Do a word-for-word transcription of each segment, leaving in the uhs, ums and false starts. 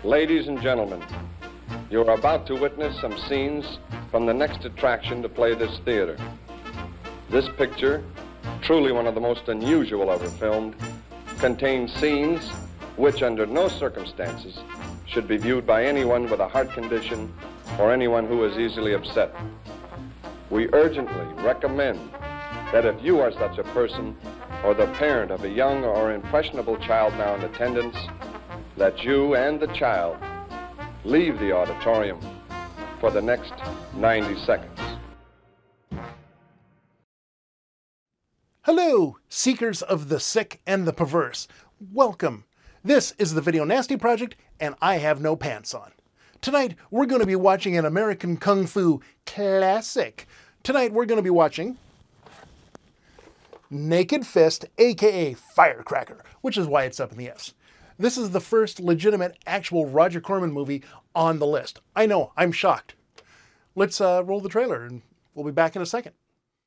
Ladies and gentlemen, you are about to witness some scenes from the next attraction to play this theater. This picture, truly one of the most unusual ever filmed, contains scenes which under no circumstances should be viewed by anyone with a heart condition or anyone who is easily upset. We urgently recommend that if you are such a person or the parent of a young or impressionable child now in attendance, that you and the child leave the auditorium for the next ninety seconds. Hello, seekers of the sick and the perverse. Welcome. This is the Video Nasty Project, and I have no pants on. Tonight, we're going to be watching an American Kung Fu classic. Tonight, we're going to be watching Naked Fist, aka Firecracker, which is why it's up in the S. This is the first legitimate, actual Roger Corman movie on the list. I know, I'm shocked. Let's uh, roll the trailer, and we'll be back in a second.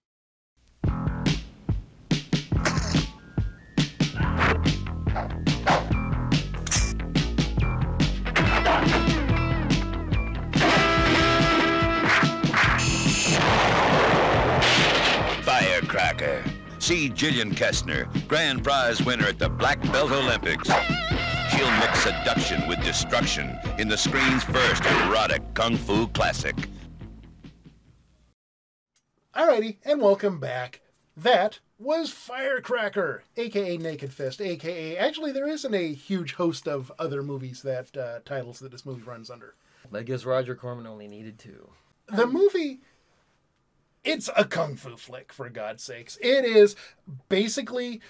Firecracker. See Gillian Kestner, grand prize winner at the Black Belt Olympics. She'll mix seduction with destruction in the screen's first erotic kung fu classic. Alrighty, and welcome back. That was Firecracker, aka Naked Fist, aka... Actually, there isn't a huge host of other movies that uh, titles that this movie runs under. I guess Roger Corman only needed two. The movie... It's a kung fu flick, for God's sakes. It is basically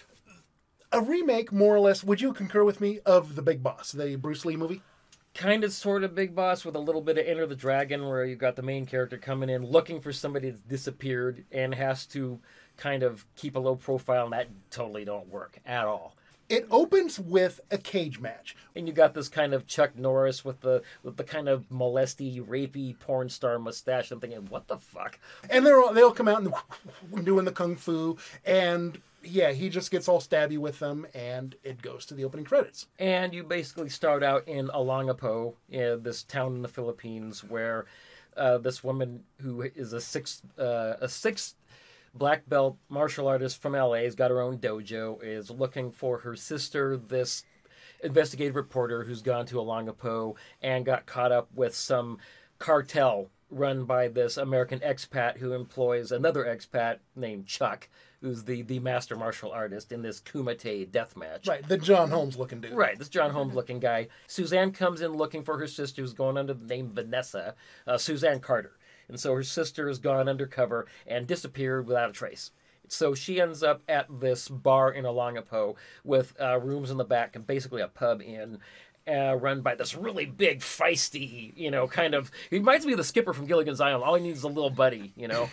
a remake, more or less, would you concur with me, of The Big Boss, the Bruce Lee movie? Kind of sort of Big Boss with a little bit of Enter the Dragon, where you've got the main character coming in looking for somebody that's disappeared and has to kind of keep a low profile, and that totally don't work at all. It opens with a cage match. And you got this kind of Chuck Norris with the with the kind of molesty, rapey porn star mustache. I'm thinking, what the fuck? And they're all, they'll come out and doing the kung fu, and yeah, he just gets all stabby with them, and it goes to the opening credits. And you basically start out in Olongapo, you know, this town in the Philippines, where uh, this woman who is a six uh, a six black belt martial artist from L A, has got her own dojo, is looking for her sister, this investigative reporter who's gone to Olongapo and got caught up with some cartel run by this American expat who employs another expat named Chuck, who's the, the master martial artist in this Kumite death match. Right, the John Holmes looking dude. Right, this John Holmes looking guy. Suzanne comes in looking for her sister, who's going under the name Vanessa, uh, Suzanne Carter. And so her sister has gone undercover and disappeared without a trace. So she ends up at this bar in Olongapo with uh, rooms in the back and basically a pub inn uh, run by this really big, feisty, you know, kind of... He reminds me of the skipper from Gilligan's Island. All he needs is a little buddy, you know.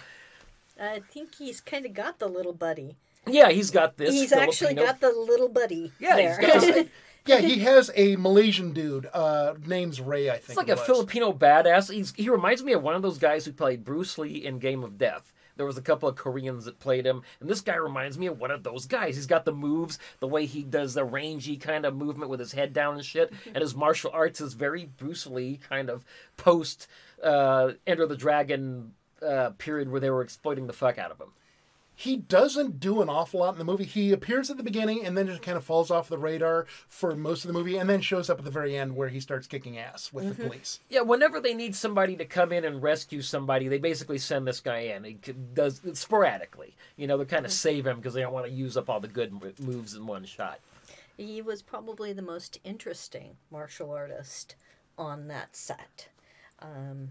I think he's kind of got the little buddy. Yeah, he's got this He's Filipino... actually got the little buddy Yeah, there. he's got this... Yeah, he has a Malaysian dude. Uh, name's Ray, I think. It's like it a was. Filipino badass. He's, he reminds me of one of those guys who played Bruce Lee in Game of Death. There was a couple of Koreans that played him, and this guy reminds me of one of those guys. He's got the moves, the way he does the rangy kind of movement with his head down and shit, and his martial arts is very Bruce Lee kind of post uh, Enter the Dragon uh, period where they were exploiting the fuck out of him. He doesn't do an awful lot in the movie. He appears at the beginning and then just kind of falls off the radar for most of the movie, and then shows up at the very end where he starts kicking ass with mm-hmm. the police. Yeah, whenever they need somebody to come in and rescue somebody, they basically send this guy in. He does it sporadically. You know, they kind of save him because they don't want to use up all the good moves in one shot. He was probably the most interesting martial artist on that set. Um...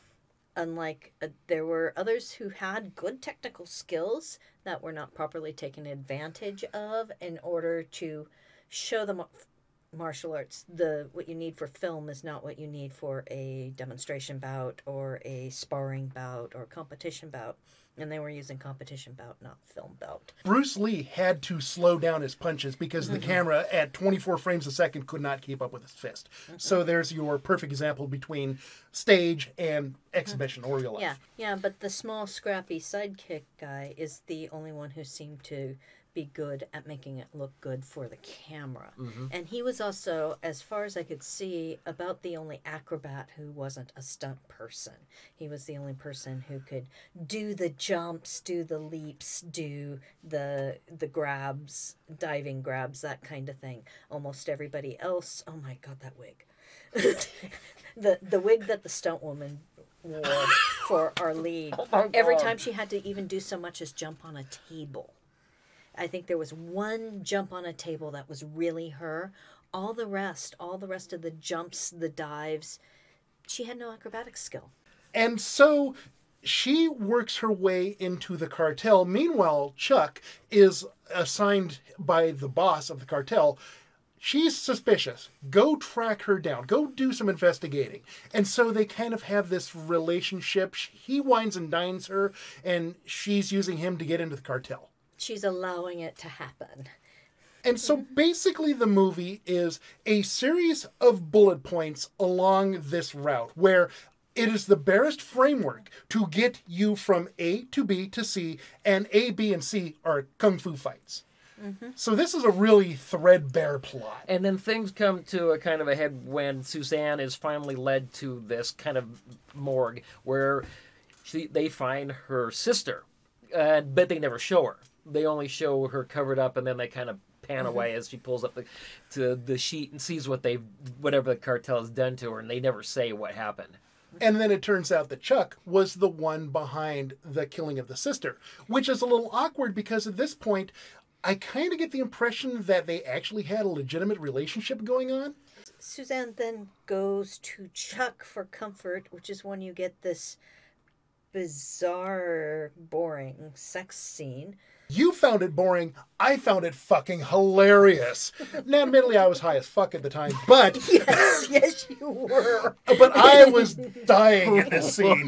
Unlike, uh, there were others who had good technical skills that were not properly taken advantage of in order to show them martial arts. The what you need for film is not what you need for a demonstration bout or a sparring bout or competition bout. And they were using competition bout, not film bout. Bruce Lee had to slow down his punches because the mm-hmm. camera at twenty-four frames a second could not keep up with his fist. Mm-hmm. So there's your perfect example between stage and exhibition mm-hmm. or real life. Yeah, yeah, but the small, scrappy sidekick guy is the only one who seemed to be good at making it look good for the camera. Mm-hmm. And he was also, as far as I could see, about the only acrobat who wasn't a stunt person. He was the only person who could do the jumps, do the leaps, do the the grabs, diving grabs, that kind of thing. Almost everybody else, oh my god, that wig. the the wig that the stunt woman wore for our lead. Oh Every time she had to even do so much as jump on a table. I think there was one jump on a table that was really her. All the rest, all the rest of the jumps, the dives, she had no acrobatic skill. And so she works her way into the cartel. Meanwhile, Chuck is assigned by the boss of the cartel. She's suspicious. Go track her down. Go do some investigating. And so they kind of have this relationship. He wines and dines her, and she's using him to get into the cartel. She's allowing it to happen. And so basically the movie is a series of bullet points along this route where it is the barest framework to get you from A to B to C, and A, B, and C are kung fu fights. Mm-hmm. So this is a really threadbare plot. And then things come to a kind of a head when Suzanne is finally led to this kind of morgue where she, they find her sister, uh, but they never show her. They only show her covered up, and then they kind of pan mm-hmm. away as she pulls up the, to the sheet and sees what they, whatever the cartel has done to her, and they never say what happened. And then it turns out that Chuck was the one behind the killing of the sister, which is a little awkward because at this point, I kind of get the impression that they actually had a legitimate relationship going on. Suzanne then goes to Chuck for comfort, which is when you get this bizarre, boring sex scene. You found it boring. I found it fucking hilarious. Now, admittedly, I was high as fuck at the time, but... Yes, yes, you were. But I was dying in this scene.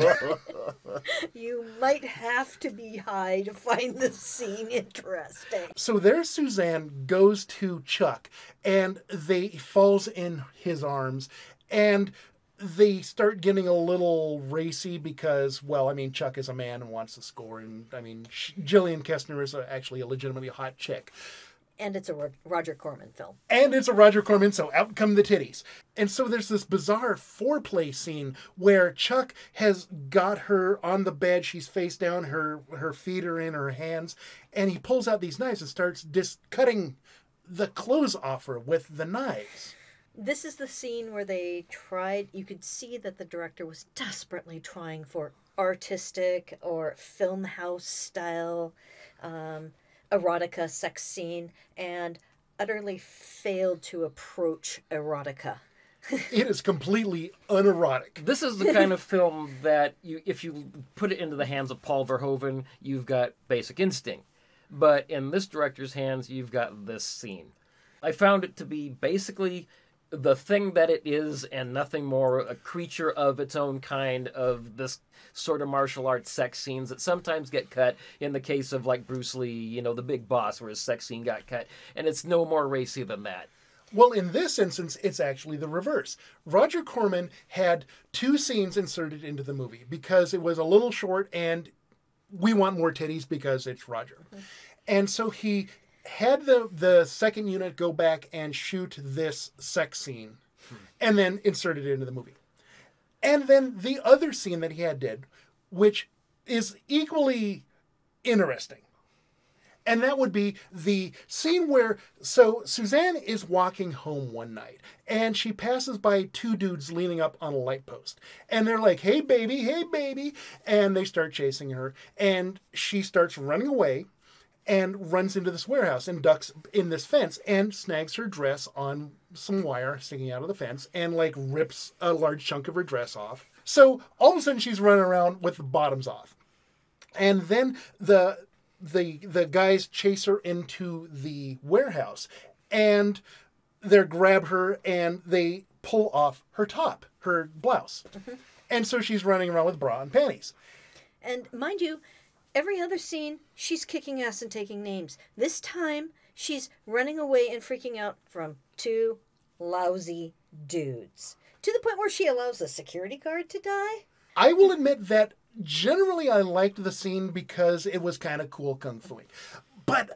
You might have to be high to find this scene interesting. So there Suzanne goes to Chuck, and they falls in his arms, and they start getting a little racy because, well, I mean, Chuck is a man and wants to score, and, I mean, Jillian Kestner is a, actually a legitimately hot chick. And it's a Roger Corman film. And it's a Roger Corman, so out come the titties. And so there's this bizarre foreplay scene where Chuck has got her on the bed, she's face down, her, her feet are in her hands, and he pulls out these knives and starts dis- cutting the clothes off her with the knives. This is the scene where they tried, you could see that the director was desperately trying for artistic or film house style um, erotica sex scene and utterly failed to approach erotica. It is completely unerotic. This is the kind of film that you, if you put it into the hands of Paul Verhoeven, you've got Basic Instinct. But in this director's hands, you've got this scene. I found it to be basically the thing that it is and nothing more, a creature of its own kind of this sort of martial arts sex scenes that sometimes get cut. In the case of like Bruce Lee, you know, The Big Boss, where his sex scene got cut. And it's no more racy than that. Well, in this instance, it's actually the reverse. Roger Corman had two scenes inserted into the movie because it was a little short and we want more titties because it's Roger. Mm-hmm. And so he had the, the second unit go back and shoot this sex scene hmm. and then insert it into the movie. And then the other scene that he had did, which is equally interesting. And that would be the scene where, so Suzanne is walking home one night and she passes by two dudes leaning up on a light post. And they're like, hey baby, hey baby. And they start chasing her and she starts running away and runs into this warehouse and ducks in this fence and snags her dress on some wire sticking out of the fence and like rips a large chunk of her dress off. So all of a sudden she's running around with the bottoms off. And then the the the guys chase her into the warehouse and they grab her and they pull off her top, her blouse. Mm-hmm. And so she's running around with bra and panties. And mind you, every other scene, she's kicking ass and taking names. This time, she's running away and freaking out from two lousy dudes. To the point where she allows the security guard to die. I will admit that generally I liked the scene because it was kind of cool kung fu. But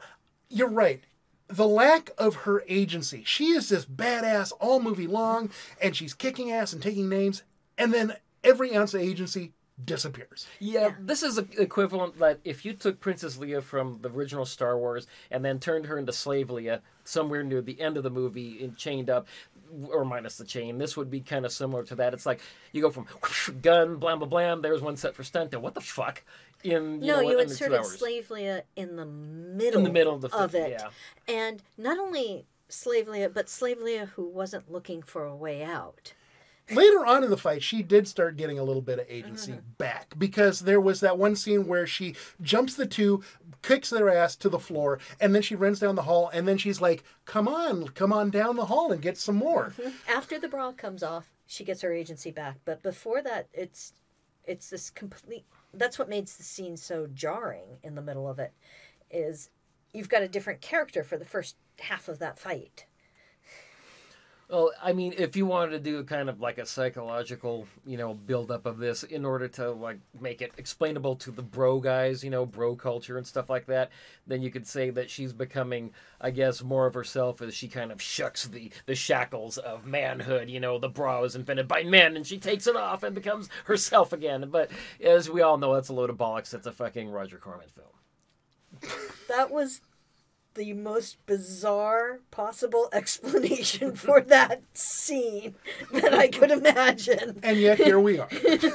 You're right. The lack of her agency. She is this badass all movie long, and she's kicking ass and taking names, and then every ounce of agency disappears. Yeah, yeah, this is a, equivalent that if you took Princess Leia from the original Star Wars and then turned her into Slave Leia somewhere near the end of the movie and chained up, or minus the chain, this would be kind of similar to that. It's like you go from whoosh, gun, blam, blam, blam, there's one set for stunt, and what the fuck? In, you no, know, you in inserted Slave Leia in the middle, in the middle of, the of film, it. Yeah. And not only Slave Leia, but Slave Leia who wasn't looking for a way out. Later on in the fight, she did start getting a little bit of agency mm-hmm. back, because there was that one scene where she jumps the two, kicks their ass to the floor, and then she runs down the hall, and then she's like, come on, come on down the hall and get some more. Mm-hmm. After the bra comes off, she gets her agency back. But before that, it's it's this complete... That's what makes the scene so jarring in the middle of it, is you've got a different character for the first half of that fight. Well, I mean, if you wanted to do kind of like a psychological, you know, build-up of this in order to, like, make it explainable to the bro guys, you know, bro culture and stuff like that, then you could say that she's becoming, I guess, more of herself as she kind of shucks the, the shackles of manhood. You know, the bra was invented by men, and she takes it off and becomes herself again. But as we all know, that's a load of bollocks. That's a fucking Roger Corman film. That was the most bizarre possible explanation for that scene that I could imagine. And yet here we are.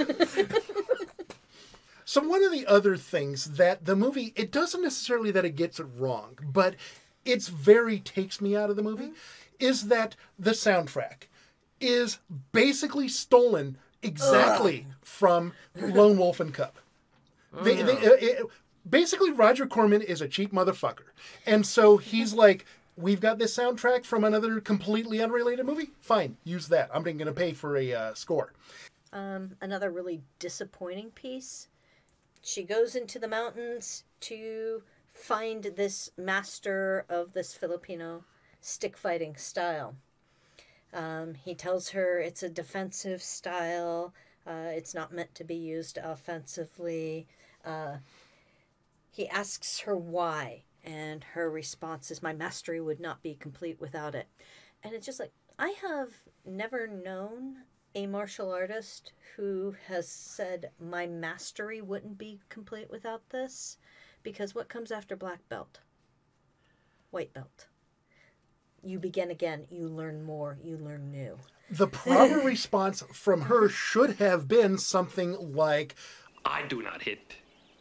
So one of the other things that the movie, it doesn't necessarily that it gets it wrong, but it's very takes me out of the movie, mm-hmm. is that the soundtrack is basically stolen exactly Ugh. from Lone Wolf and Cub. They, they, it, Basically, Roger Corman is a cheap motherfucker. And so he's like, we've got this soundtrack from another completely unrelated movie? Fine, use that. I'm going to pay for a uh, score. Um, another really disappointing piece. She goes into the mountains to find this master of this Filipino stick fighting style. Um, he tells her it's a defensive style. Uh, it's not meant to be used offensively. Uh, He asks her why, and her response is, my mastery would not be complete without it. And it's just like, I have never known a martial artist who has said, my mastery wouldn't be complete without this, because what comes after black belt? White belt. You begin again, you learn more, you learn new. The proper response from her should have been something like, I do not hit.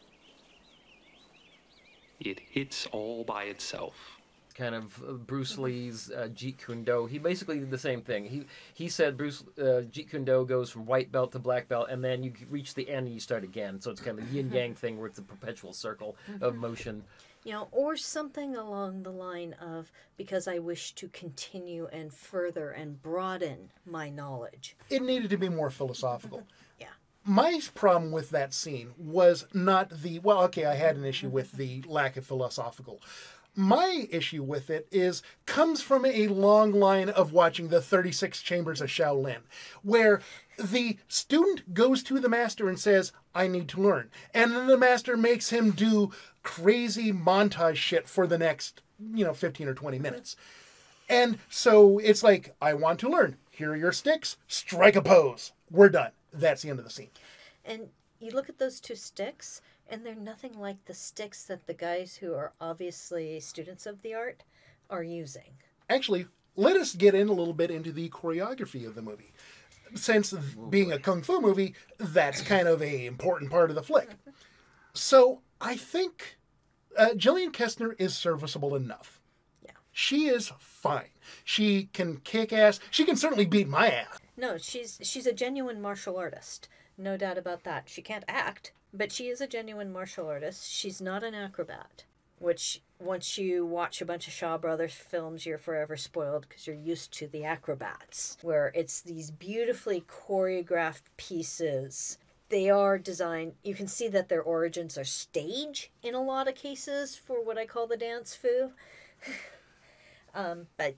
It hits all by itself. Kind of Bruce Lee's uh, Jeet Kune Do. He basically did the same thing. He he said Bruce uh, Jeet Kune Do goes from white belt to black belt, and then you reach the end and you start again. So it's kind of the yin yang thing where it's a perpetual circle of motion. You know, or something along the line of, because I wish to continue and further and broaden my knowledge. It needed to be more philosophical. Yeah. My problem with that scene was not the, well, okay, I had an issue with the lack of philosophical. My issue with it is, comes from a long line of watching the thirty-six Chambers of Shaolin, where the student goes to the master and says, I need to learn. And then the master makes him do crazy montage shit for the next, you know, fifteen or twenty minutes. And so it's like, I want to learn. Here are your sticks. Strike a pose. We're done. That's the end of the scene. And you look at those two sticks, and they're nothing like the sticks that the guys who are obviously students of the art are using. Actually, let us get in a little bit into the choreography of the movie. Since being a kung fu movie, that's kind of a important part of the flick. So I think uh, Gillian Kestner is serviceable enough. Yeah. She is fine. She can kick ass. She can certainly beat my ass. No, she's she's a genuine martial artist. No doubt about that. She can't act, but she is a genuine martial artist. She's not an acrobat, which once you watch a bunch of Shaw Brothers films, you're forever spoiled because you're used to the acrobats, where it's these beautifully choreographed pieces. They are designed, you can see that their origins are stage in a lot of cases for what I call the dance fu. um, but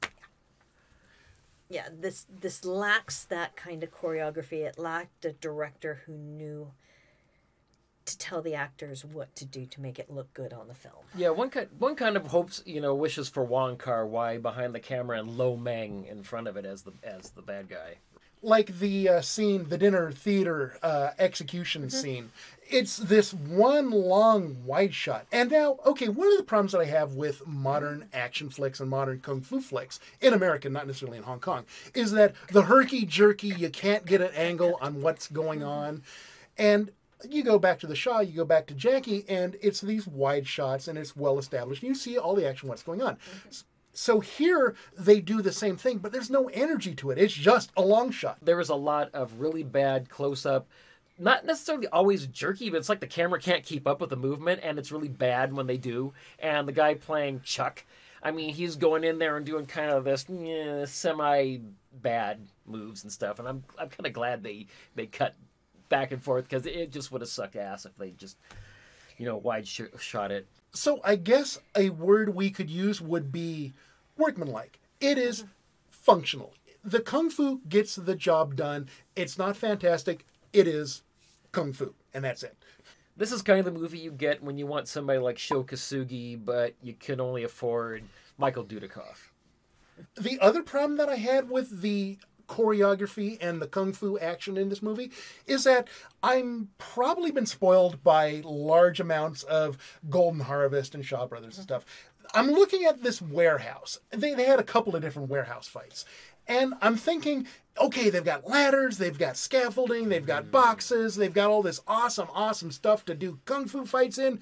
yeah, this this lacks that kind of choreography. It lacked a director who knew to tell the actors what to do to make it look good on the film. Yeah, one kind one kind of hopes, you know, wishes for Wong Kar-wai behind the camera and Lo Meng in front of it as the as the bad guy. Like the uh, scene, the dinner theater uh, execution scene. It's this one long wide shot. And now, okay, one of the problems that I have with modern action flicks and modern kung fu flicks, in America, not necessarily in Hong Kong, is that the herky-jerky, you can't get an angle on what's going on. And you go back to the Shaw, you go back to Jackie, and it's these wide shots, and it's well established. You see all the action, what's going on. So here they do the same thing, but there's no energy to it. It's just a long shot. There was a lot of really bad close-up, not necessarily always jerky, but it's like the camera can't keep up with the movement, and it's really bad when they do. And the guy playing Chuck, I mean, he's going in there and doing kind of this eh, semi-bad moves and stuff. And I'm I'm kind of glad they, they cut back and forth, because it just would have sucked ass if they just, you know, wide sh- shot it. So I guess a word we could use would be workmanlike. It is functional. The kung fu gets the job done. It's not fantastic. It is kung fu, and that's it. This is kind of the movie you get when you want somebody like Sho Kosugi, but you can only afford Michael Dudikoff. The other problem that I had with the choreography and the kung fu action in this movie is that I'm probably been spoiled by large amounts of Golden Harvest and Shaw Brothers and stuff. I'm looking at this warehouse. They, they had a couple of different warehouse fights. And I'm thinking, okay, they've got ladders, they've got scaffolding, they've got boxes, they've got all this awesome, awesome stuff to do kung fu fights in.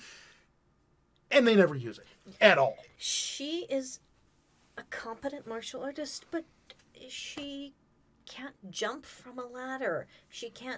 And they never use it at all. She is a competent martial artist, but she can't jump from a ladder. She can't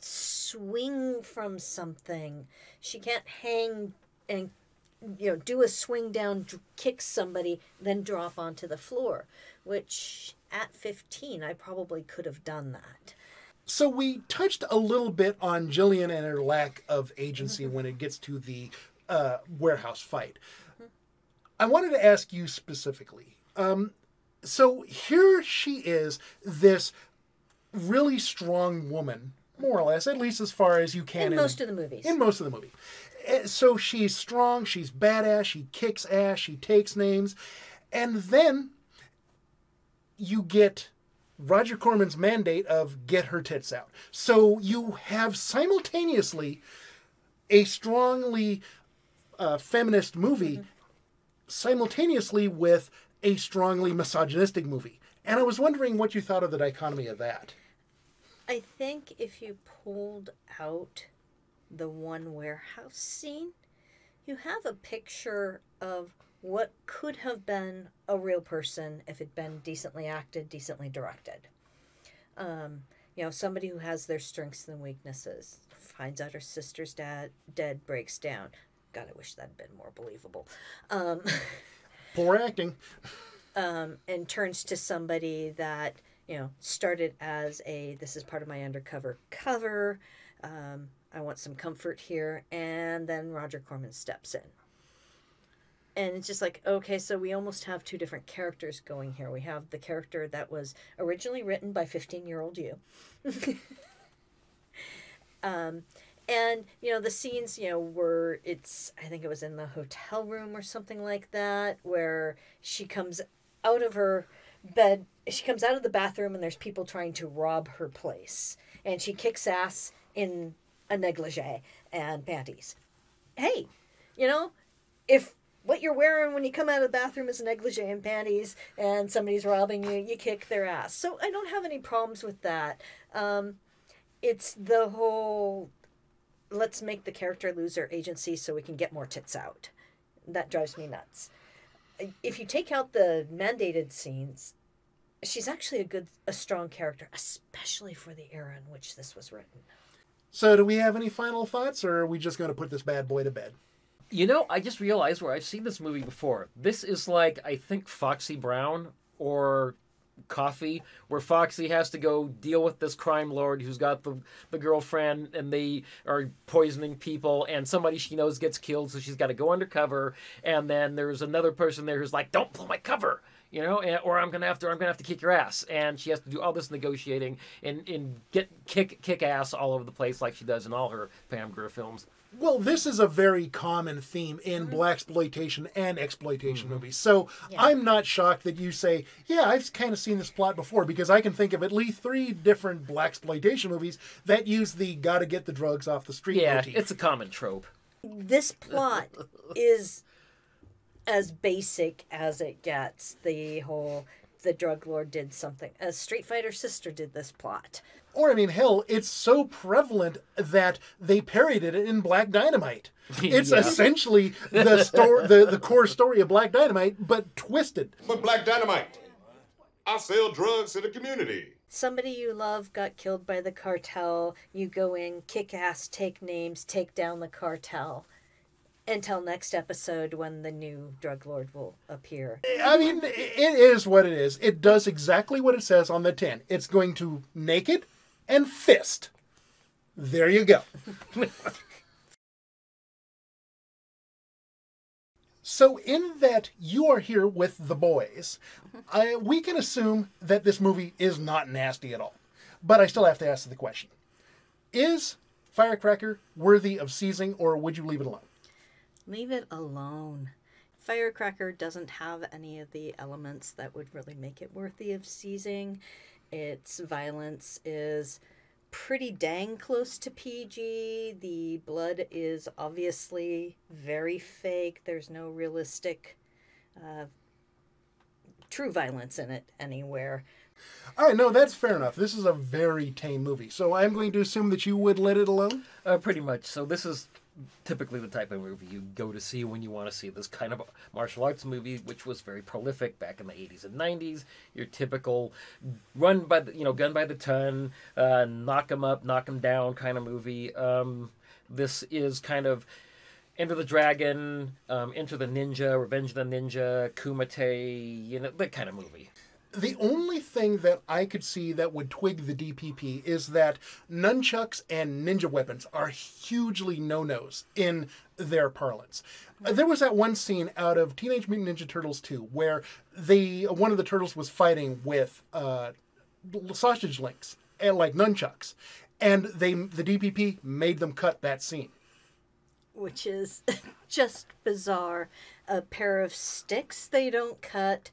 swing from something. She can't hang and, you know, do a swing down, kick somebody, then drop onto the floor, which at fifteen, I probably could have done that. So we touched a little bit on Jillian and her lack of agency mm-hmm. when it gets to the uh, warehouse fight. Mm-hmm. I wanted to ask you specifically. Um, so here she is, this really strong woman, more or less, at least as far as you can. In, in most of the movies. In most of the movie. So she's strong, she's badass, she kicks ass, she takes names. And then you get Roger Corman's mandate of get her tits out. So you have simultaneously a strongly uh, feminist movie mm-hmm. simultaneously with a strongly misogynistic movie. And I was wondering what you thought of the dichotomy of that. I think if you pulled out the one warehouse scene, you have a picture of what could have been a real person if it'd been decently acted, decently directed. Um, you know, somebody who has their strengths and weaknesses, finds out her sister's dad dead, breaks down. God, I wish that'd been more believable. Um, Poor acting. Um, and turns to somebody that, you know, started as a, this is part of my undercover cover, um, I want some comfort here, and then Roger Corman steps in. And it's just like, okay, so we almost have two different characters going here. We have the character that was originally written by fifteen-year-old you. um, and, you know, the scenes, you know, were, it's, I think it was in the hotel room or something like that, where she comes out of her bed, she comes out of the bathroom and there's people trying to rob her place. And she kicks ass in a negligee and panties. Hey, you know, if what you're wearing when you come out of the bathroom is a negligee and panties and somebody's robbing you, you kick their ass. So I don't have any problems with that. Um, it's the whole, let's make the character lose their agency so we can get more tits out. That drives me nuts. If you take out the mandated scenes, she's actually a good, a strong character, especially for the era in which this was written. So do we have any final thoughts, or are we just going to put this bad boy to bed? You know, I just realized where I've seen this movie before. This is like, I think, Foxy Brown or Coffee, where Foxy has to go deal with this crime lord who's got the, the girlfriend, and they are poisoning people, and somebody she knows gets killed, so she's got to go undercover, and then there's another person there who's like, don't blow my cover! You know, and, or I'm gonna have to, I'm gonna have to kick your ass, and she has to do all this negotiating and, and get kick kick ass all over the place like she does in all her Pam Grier films. Well, this is a very common theme in blaxploitation and exploitation movies. So Yeah. I'm not shocked that you say, yeah, I've kind of seen this plot before, because I can think of at least three different blaxploitation movies that use the gotta get the drugs off the street Yeah, motif. it's a common trope. This plot is as basic as it gets. The whole the drug lord did something. A Street Fighter sister did this plot. Or, I mean, hell, it's so prevalent that they parodied it in Black Dynamite. It's Yeah. essentially the, sto- the the core story of Black Dynamite, but twisted. But Black Dynamite, I sell drugs to the community. Somebody you love got killed by the cartel. You go in, kick ass, take names, take down the cartel. Until next episode when the new drug lord will appear. I mean, it is what it is. It does exactly what it says on the tin. It's going to naked and fist. There you go. So in that you are here with the boys, I, we can assume that this movie is not nasty at all. But I still have to ask the question. Is Firecracker worthy of seizing, or would you leave it alone? Leave it alone. Firecracker doesn't have any of the elements that would really make it worthy of seizing. Its violence is pretty dang close to P G. The blood is obviously very fake. There's no realistic, uh, true violence in it anywhere. All right, no, that's fair enough. This is a very tame movie. So I'm going to assume that you would let it alone? Uh, pretty much. So this is typically the type of movie you go to see when you want to see this kind of martial arts movie, which was very prolific back in the eighties and nineties. Your typical run by the, you know, gun by the ton, uh, knock 'em up, knock 'em down kind of movie. Um, this is kind of Enter the Dragon, um, Enter the Ninja, Revenge of the Ninja, Kumite, you know, that kind of movie. The only thing that I could see that would twig the D P P is that nunchucks and ninja weapons are hugely no-nos in their parlance. Uh, There was that one scene out of Teenage Mutant Ninja Turtles two where they one of the turtles was fighting with uh, sausage links and like nunchucks, and they the D P P made them cut that scene. Which is just bizarre. A pair of sticks they don't cut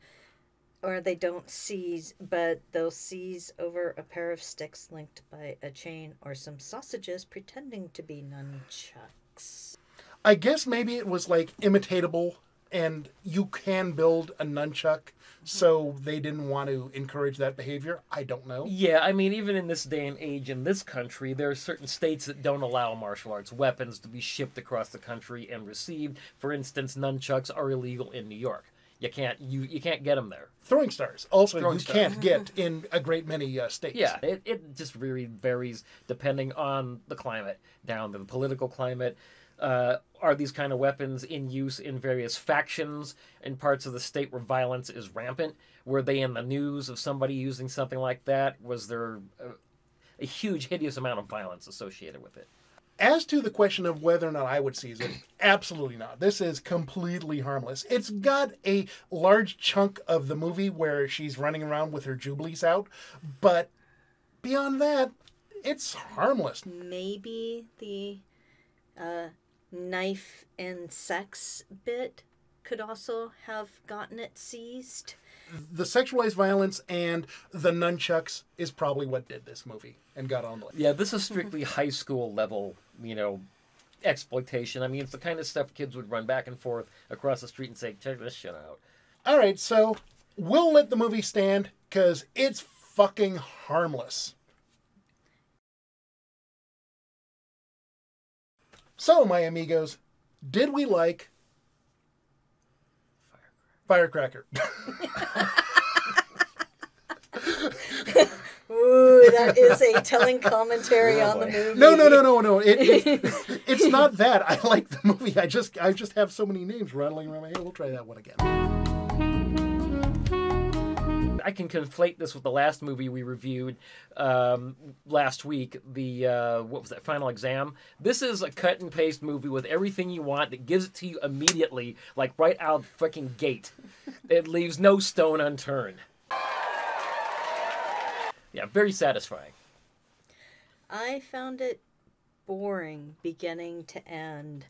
or they don't seize, but they'll seize over a pair of sticks linked by a chain or some sausages pretending to be nunchucks. I guess maybe it was like imitatable and you can build a nunchuck, so they didn't want to encourage that behavior. I don't know. Yeah, I mean, even in this day and age in this country, there are certain states that don't allow martial arts weapons to be shipped across the country and received. For instance, nunchucks are illegal in New York. You can't you, you can't get them there. Throwing stars also Throwing you stars. can't get in a great many uh, states. Yeah, it, it just really varies depending on the climate, down to the political climate. Uh, are these kind of weapons in use in various factions in parts of the state where violence is rampant? Were they in the news of somebody using something like that? Was there a, a huge, hideous amount of violence associated with it? As to the question of whether or not I would seize it, absolutely not. This is completely harmless. It's got a large chunk of the movie where she's running around with her jubilees out, but beyond that, it's harmless. Maybe the uh, knife and sex bit could also have gotten it seized. The sexualized violence and the nunchucks is probably what did this movie and got on the list. Yeah, this is strictly high school level, you know, exploitation. I mean, it's the kind of stuff kids would run back and forth across the street and say, check this shit out. All right, so we'll let the movie stand because it's fucking harmless. So, my amigos, did we like Firecracker? Ooh, that is a telling commentary on the movie. No, no, no, no, no. It, it, it's not that. I like the movie. I just, I just have so many names rattling around my head. We'll try that one again. I can conflate this with the last movie we reviewed um, last week, the, uh, what was that, Final Exam. This is a cut and paste movie with everything you want that gives it to you immediately, like right out of the freaking gate. It leaves no stone unturned. Yeah, very satisfying. I found it boring beginning to end.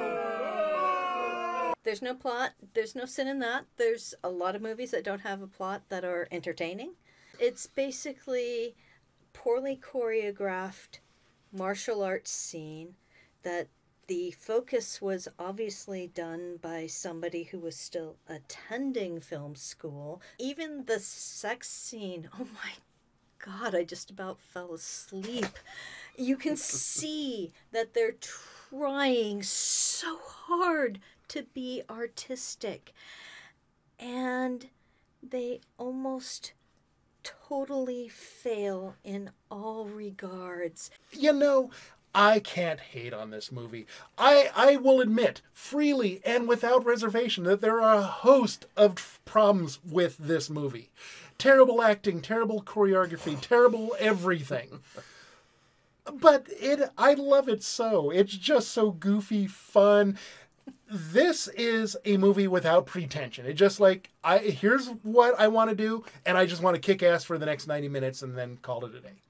There's no plot. There's no sin in that. There's a lot of movies that don't have a plot that are entertaining. It's basically poorly choreographed martial arts scene that the focus was obviously done by somebody who was still attending film school. Even the sex scene, oh my God, I just about fell asleep. You can see that they're trying so hard to be artistic. And they almost totally fail in all regards. You know, I can't hate on this movie. I, I will admit freely and without reservation that there are a host of problems with this movie. Terrible acting, terrible choreography, terrible everything. But it, I love it so. It's just so goofy, fun. This is a movie without pretension. It just like, I here's what I want to do, and I just want to kick ass for the next ninety minutes and then call it a day.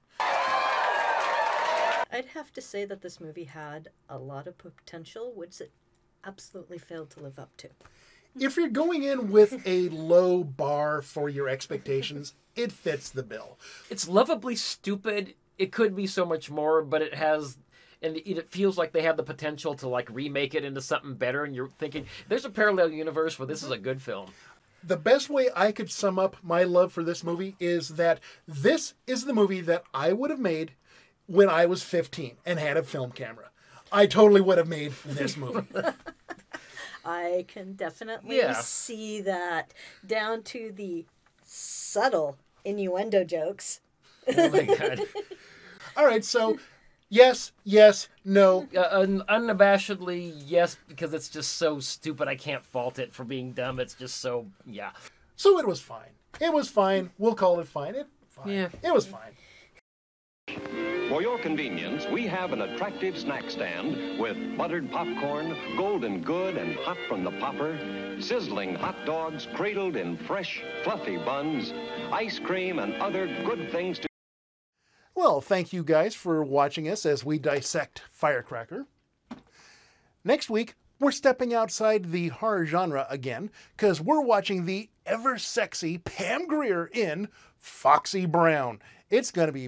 I'd have to say that this movie had a lot of potential, which it absolutely failed to live up to. If you're going in with a low bar for your expectations, it fits the bill. It's lovably stupid. It could be so much more, but it has, and it feels like they have the potential to like remake it into something better. And you're thinking, there's a parallel universe where this is a good film. The best way I could sum up my love for this movie is that this is the movie that I would have made when I was fifteen and had a film camera. I totally would have made this movie. I can definitely Yeah. see that, down to the subtle innuendo jokes. Oh my God. All right, so yes, yes, no. Uh, un- unabashedly, yes, because it's just so stupid. I can't fault it for being dumb. It's just so, yeah. So it was fine. It was fine. We'll call it fine. It, fine. Yeah. It was fine. For your convenience, we have an attractive snack stand with buttered popcorn, golden good and hot from the popper, sizzling hot dogs cradled in fresh, fluffy buns, ice cream, and other good things to... Well, thank you guys for watching us as we dissect Firecracker. Next week, we're stepping outside the horror genre again, because we're watching the ever-sexy Pam Grier in Foxy Brown. It's going to be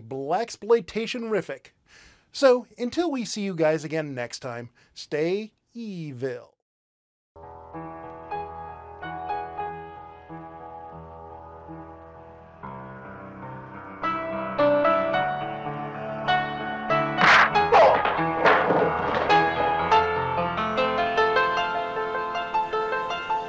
blaxploitation-rific. So, until we see you guys again next time, stay evil.